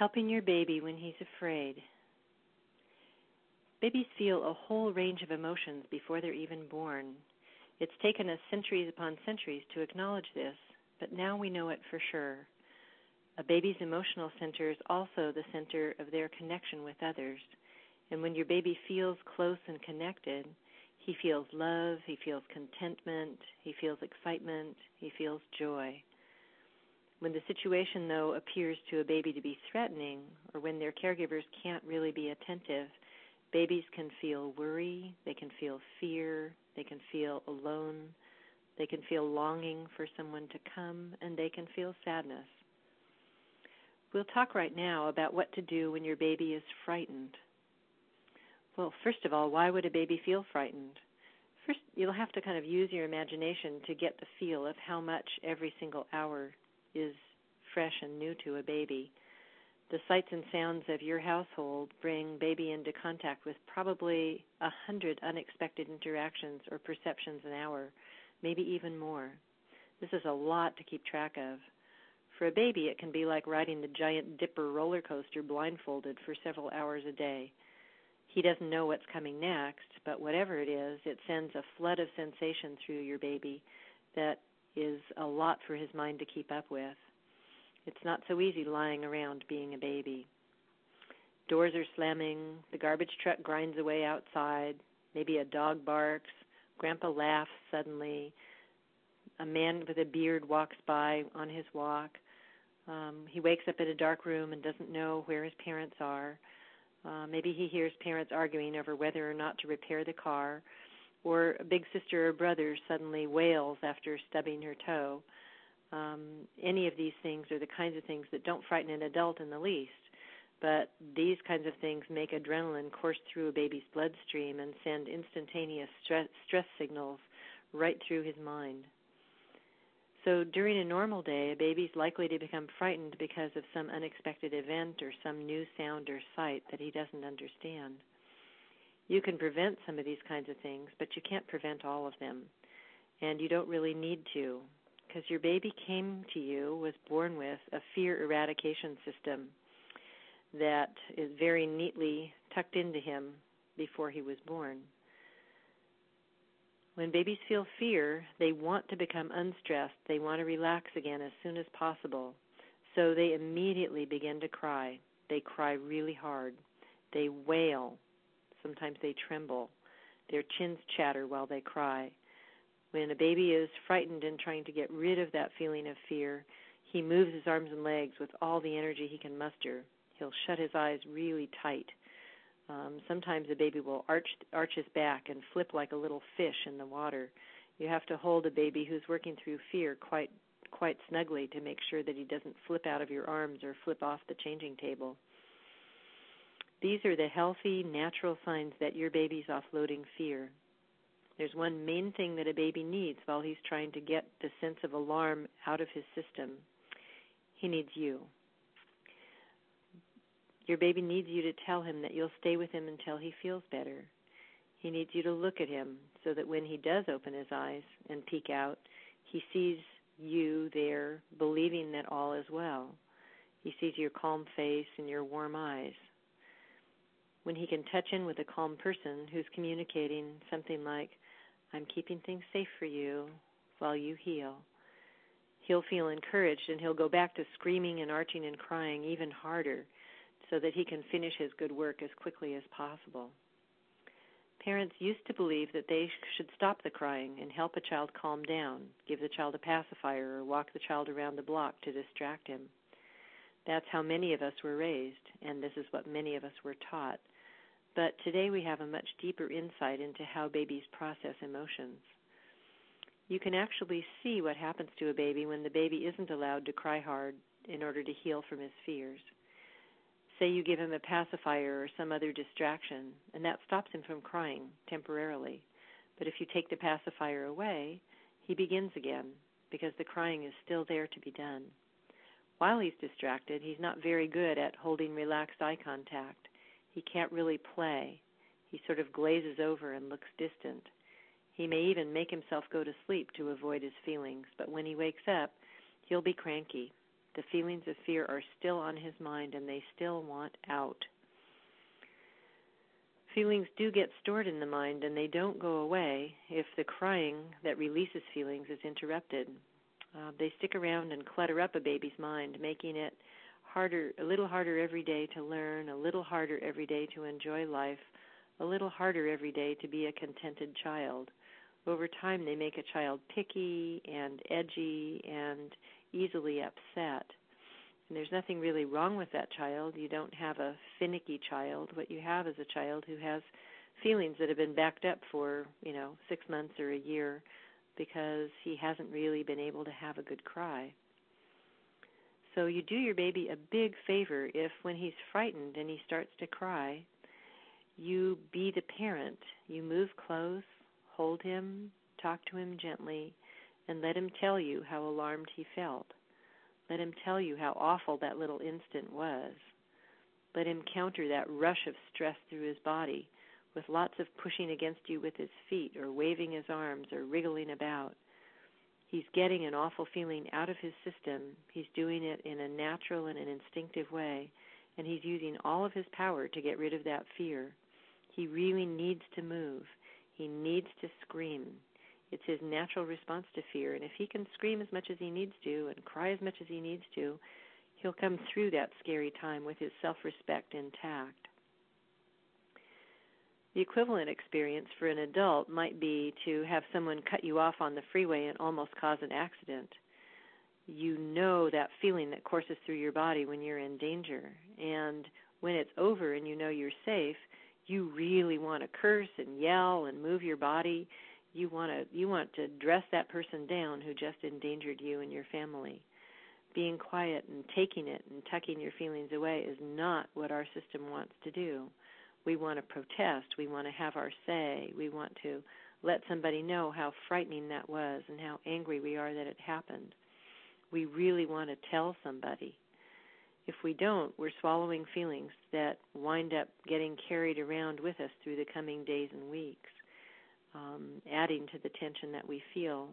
Helping your baby when he's afraid. Babies feel a whole range of emotions before they're even born. It's taken us centuries upon centuries to acknowledge this, but now we know it for sure. A baby's emotional center is also the center of their connection with others. And when your baby feels close and connected, he feels love, he feels contentment, he feels excitement, he feels joy. When the situation, though, appears to a baby to be threatening, or when their caregivers can't really be attentive, babies can feel worry, they can feel fear, they can feel alone, they can feel longing for someone to come, and they can feel sadness. We'll talk right now about what to do when your baby is frightened. Well, first of all, why would a baby feel frightened? First, you'll have to kind of use your imagination to get the feel of how much every single hour is fresh and new to a baby. The sights and sounds of your household bring baby into contact with probably 100 unexpected interactions or perceptions an hour, maybe even more. This is a lot to keep track of. For a baby, it can be like riding the Giant Dipper roller coaster blindfolded for several hours a day. He doesn't know what's coming next, but whatever it is, it sends a flood of sensation through your baby that is a lot for his mind to keep up with. It's not so easy lying around being a baby. Doors are slamming, the garbage truck grinds away outside, maybe a dog barks, Grandpa laughs suddenly, a man with a beard walks by on his walk. He wakes up in a dark room and doesn't know where his parents are. Maybe he hears parents arguing over whether or not to repair the car, or a big sister or brother suddenly wails after stubbing her toe. Any of these things are the kinds of things that don't frighten an adult in the least, but these kinds of things make adrenaline course through a baby's bloodstream and send instantaneous stress signals right through his mind. So during a normal day, a baby's likely to become frightened because of some unexpected event or some new sound or sight that he doesn't understand. You can prevent some of these kinds of things, but you can't prevent all of them. And you don't really need to, because your baby came to you, was born with a fear eradication system that is very neatly tucked into him before he was born. When babies feel fear, they want to become unstressed. They want to relax again as soon as possible. So they immediately begin to cry. They cry really hard. They wail. Sometimes they tremble. Their chins chatter while they cry. When a baby is frightened and trying to get rid of that feeling of fear, he moves his arms and legs with all the energy he can muster. He'll shut his eyes really tight. Sometimes a baby will arch his back and flip like a little fish in the water. You have to hold a baby who's working through fear quite snugly to make sure that he doesn't flip out of your arms or flip off the changing table. These are the healthy, natural signs that your baby's offloading fear. There's one main thing that a baby needs while he's trying to get the sense of alarm out of his system. He needs you. Your baby needs you to tell him that you'll stay with him until he feels better. He needs you to look at him so that when he does open his eyes and peek out, he sees you there believing that all is well. He sees your calm face and your warm eyes. When he can touch in with a calm person who's communicating something like, "I'm keeping things safe for you while you heal," he'll feel encouraged and he'll go back to screaming and arching and crying even harder, so that he can finish his good work as quickly as possible. Parents used to believe that they should stop the crying and help a child calm down, give the child a pacifier, or walk the child around the block to distract him. That's how many of us were raised, and this is what many of us were taught. But today we have a much deeper insight into how babies process emotions. You can actually see what happens to a baby when the baby isn't allowed to cry hard in order to heal from his fears. Say you give him a pacifier or some other distraction, and that stops him from crying temporarily. But if you take the pacifier away, he begins again because the crying is still there to be done. While he's distracted, he's not very good at holding relaxed eye contact. He can't really play. He sort of glazes over and looks distant. He may even make himself go to sleep to avoid his feelings, but when he wakes up, he'll be cranky. The feelings of fear are still on his mind, and they still want out. Feelings do get stored in the mind, and they don't go away if the crying that releases feelings is interrupted. They stick around and clutter up a baby's mind, making it a little harder every day to learn, a little harder every day to enjoy life, a little harder every day to be a contented child. Over time, they make a child picky and edgy and easily upset. And there's nothing really wrong with that child. You don't have a finicky child. What you have is a child who has feelings that have been backed up for, 6 months or a year because he hasn't really been able to have a good cry. So you do your baby a big favor if when he's frightened and he starts to cry, you be the parent. You move close, hold him, talk to him gently, and let him tell you how alarmed he felt. Let him tell you how awful that little instant was. Let him counter that rush of stress through his body with lots of pushing against you with his feet or waving his arms or wriggling about. He's getting an awful feeling out of his system. He's doing it in a natural and an instinctive way, and he's using all of his power to get rid of that fear. He really needs to move. He needs to scream. It's his natural response to fear, and if he can scream as much as he needs to and cry as much as he needs to, he'll come through that scary time with his self-respect intact. The equivalent experience for an adult might be to have someone cut you off on the freeway and almost cause an accident. You know that feeling that courses through your body when you're in danger, and when it's over and you know you're safe, you really want to curse and yell and move your body. You want to dress that person down who just endangered you and your family. Being quiet and taking it and tucking your feelings away is not what our system wants to do. We want to protest. We want to have our say. We want to let somebody know how frightening that was and how angry we are that it happened. We really want to tell somebody. If we don't, we're swallowing feelings that wind up getting carried around with us through the coming days and weeks. Adding to the tension that we feel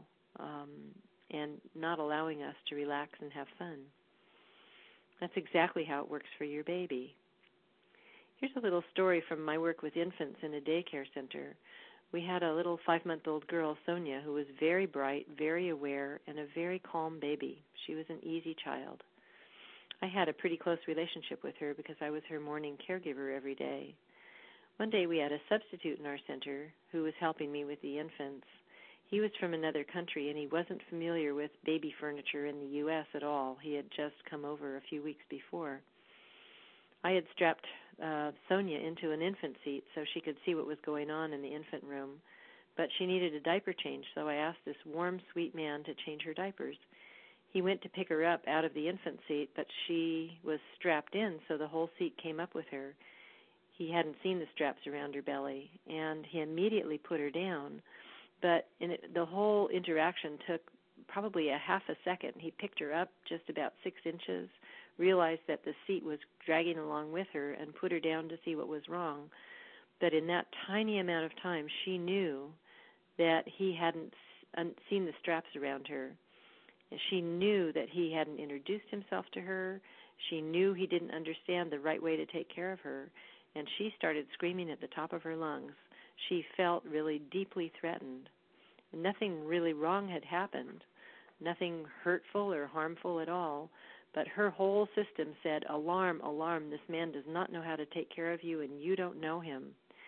and not allowing us to relax and have fun. That's exactly how it works for your baby. Here's a little story from my work with infants in a daycare center. We had a little 5-month-old girl, Sonia, who was very bright, very aware, and a very calm baby. She was an easy child. I had a pretty close relationship with her because I was her morning caregiver every day. One day we had a substitute in our center who was helping me with the infants. He was from another country, and he wasn't familiar with baby furniture in the U.S. at all. He had just come over a few weeks before. I had strapped Sonia into an infant seat so she could see what was going on in the infant room, but she needed a diaper change, so I asked this warm, sweet man to change her diapers. He went to pick her up out of the infant seat, but she was strapped in, so the whole seat came up with her. He hadn't seen the straps around her belly, and he immediately put her down. But the whole interaction took probably a half a second. He picked her up just about 6 inches, realized that the seat was dragging along with her, and put her down to see what was wrong. But in that tiny amount of time, she knew that he hadn't seen the straps around her. She knew that he hadn't introduced himself to her. She knew he didn't understand the right way to take care of her. And she started screaming at the top of her lungs. She felt really deeply threatened. Nothing really wrong had happened, nothing hurtful or harmful at all, but her whole system said, alarm, alarm, this man does not know how to take care of you and you don't know him.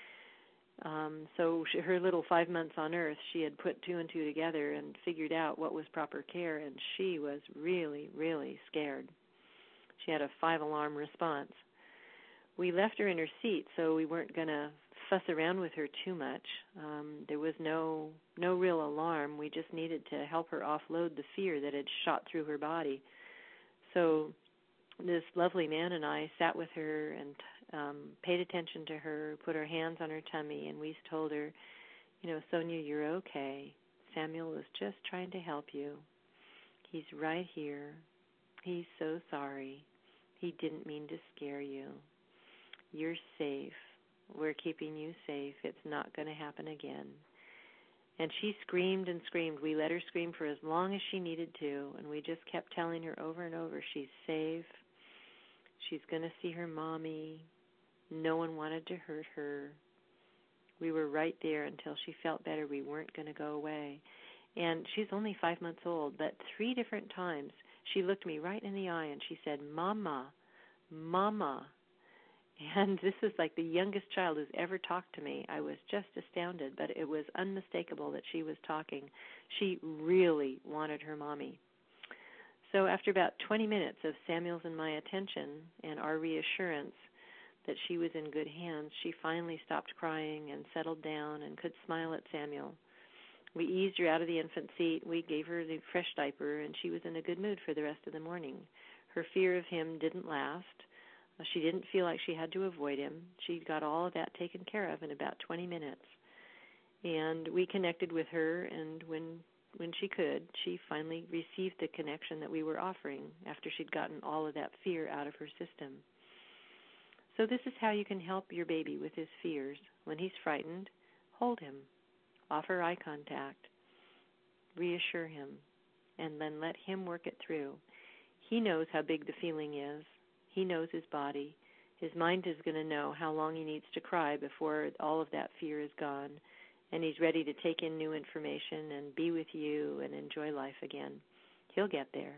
So her little 5 months on earth, she had put 2 and 2 together and figured out what was proper care, and she was really, really scared. She had a 5-alarm response. We left her in her seat, so we weren't going to fuss around with her too much. There was no real alarm. We just needed to help her offload the fear that had shot through her body. So this lovely man and I sat with her and paid attention to her, put our hands on her tummy, and we told her, Sonia, you're okay. Samuel was just trying to help you. He's right here. He's so sorry. He didn't mean to scare you. You're safe. We're keeping you safe. It's not going to happen again. And she screamed and screamed. We let her scream for as long as she needed to, and we just kept telling her over and over, she's safe, she's going to see her mommy, no one wanted to hurt her. We were right there until she felt better. We weren't going to go away. And she's only 5 months old, but 3 different times she looked me right in the eye and she said, Mama, Mama. And this is like the youngest child who's ever talked to me. I was just astounded, but it was unmistakable that she was talking. She really wanted her mommy. So after about 20 minutes of Samuel's and my attention and our reassurance that she was in good hands, she finally stopped crying and settled down and could smile at Samuel. We eased her out of the infant seat. We gave her the fresh diaper, and she was in a good mood for the rest of the morning. Her fear of him didn't last. She didn't feel like she had to avoid him. She got all of that taken care of in about 20 minutes. And we connected with her, and when she could, she finally received the connection that we were offering after she'd gotten all of that fear out of her system. So this is how you can help your baby with his fears. When he's frightened, hold him, offer eye contact, reassure him, and then let him work it through. He knows how big the feeling is. He knows his body. His mind is going to know how long he needs to cry before all of that fear is gone, and he's ready to take in new information and be with you and enjoy life again. He'll get there.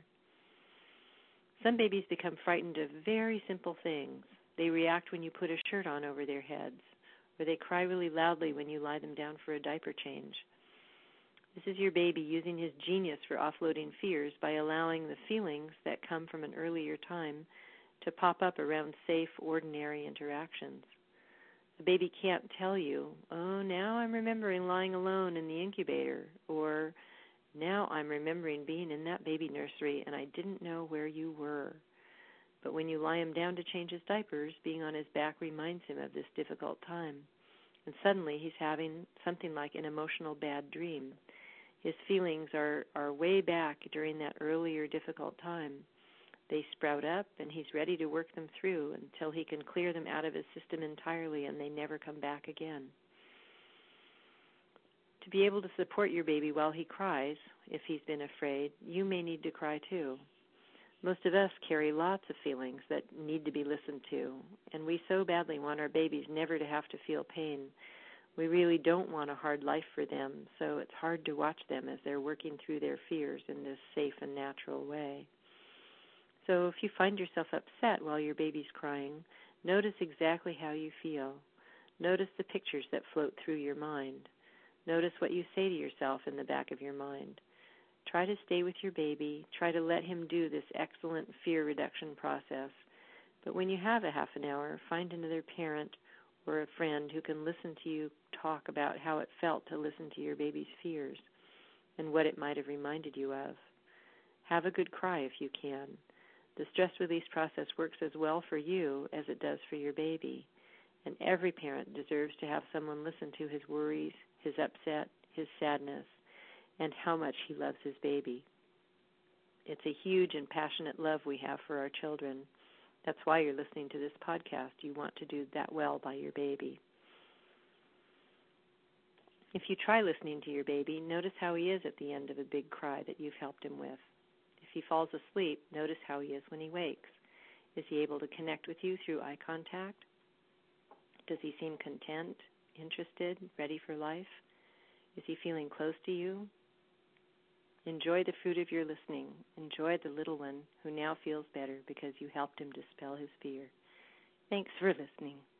Some babies become frightened of very simple things. They react when you put a shirt on over their heads, or they cry really loudly when you lie them down for a diaper change. This is your baby using his genius for offloading fears by allowing the feelings that come from an earlier time to pop up around safe, ordinary interactions. The baby can't tell you, oh, now I'm remembering lying alone in the incubator, or now I'm remembering being in that baby nursery and I didn't know where you were. But when you lie him down to change his diapers, being on his back reminds him of this difficult time. And suddenly he's having something like an emotional bad dream. His feelings are way back during that earlier difficult time. They sprout up, and he's ready to work them through until he can clear them out of his system entirely and they never come back again. To be able to support your baby while he cries, if he's been afraid, you may need to cry too. Most of us carry lots of feelings that need to be listened to, and we so badly want our babies never to have to feel pain. We really don't want a hard life for them, so it's hard to watch them as they're working through their fears in this safe and natural way. So if you find yourself upset while your baby's crying, notice exactly how you feel. Notice the pictures that float through your mind. Notice what you say to yourself in the back of your mind. Try to stay with your baby. Try to let him do this excellent fear reduction process. But when you have a half an hour, find another parent or a friend who can listen to you talk about how it felt to listen to your baby's fears and what it might have reminded you of. Have a good cry if you can. The stress release process works as well for you as it does for your baby. And every parent deserves to have someone listen to his worries, his upset, his sadness, and how much he loves his baby. It's a huge and passionate love we have for our children. That's why you're listening to this podcast. You want to do that well by your baby. If you try listening to your baby, notice how he is at the end of a big cry that you've helped him with. If he falls asleep, notice how he is when he wakes. Is he able to connect with you through eye contact? Does he seem content, interested, ready for life? Is he feeling close to you? Enjoy the fruit of your listening. Enjoy the little one who now feels better because you helped him dispel his fear. Thanks for listening.